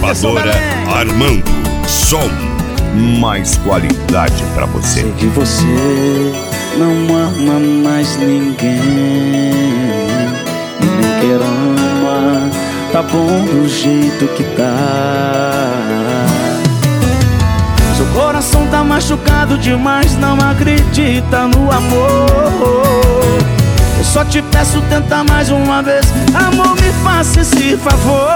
Gravadora Armando. Som, mais qualidade pra você. Sei que você não ama mais ninguém e nem quer amar. Tá bom do jeito que tá. Seu coração tá machucado demais, não acredita no amor. Eu só te peço, tenta mais uma vez. Amor, me faça esse favor.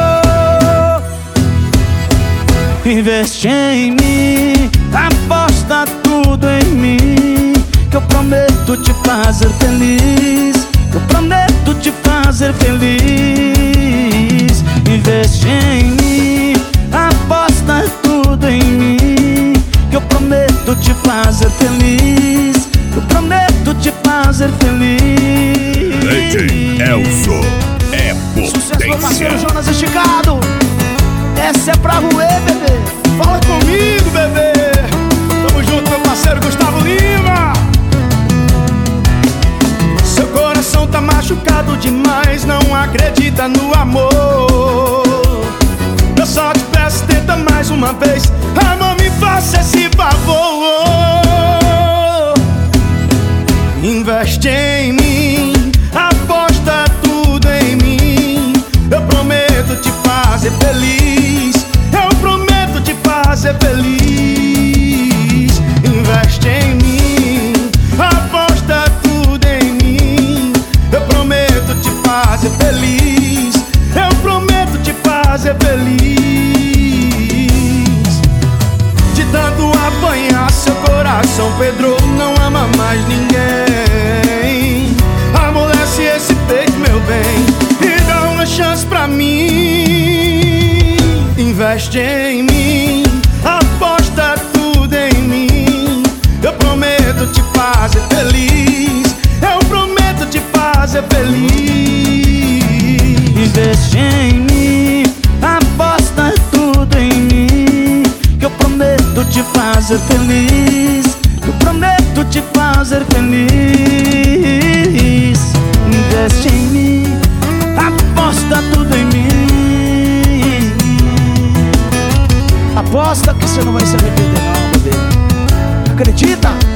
Investe em mim, aposta tudo em mim, que eu prometo te fazer feliz. Eu prometo te fazer feliz. Investe em mim, aposta tudo em mim, que eu prometo te fazer feliz. Eu prometo te fazer feliz. DJ Elso é potência. Sucesso, meu parceiro Jonas Esticado. Essa é pra roer, bebê. Fala comigo, bebê. Tamo junto, meu parceiro Gustavo Lima. Seu coração tá machucado demais, não acredita no amor. Eu só te peço, tenta mais uma vez. Amor, me faça esse favor. Investe em mim, aposta tudo em mim. Eu prometo te fazer feliz. Eu prometo te fazer feliz. Investe em mim, aposta tudo em mim. Eu prometo te fazer feliz. Eu prometo te fazer feliz. De tanto apanhar, seu coração pedrou, não ama mais ninguém. Amolece esse peito, meu bem, e dá uma chance pra mim. Investe em mim, aposta tudo em mim. Eu prometo te fazer feliz. Eu prometo te fazer feliz. Investe em mim, aposta tudo em mim, que eu prometo te fazer feliz. Eu prometo te fazer feliz. Investe em mim, aposta tudo em mim. Aposta que você não vai se arrepender não, bebê. Acredita?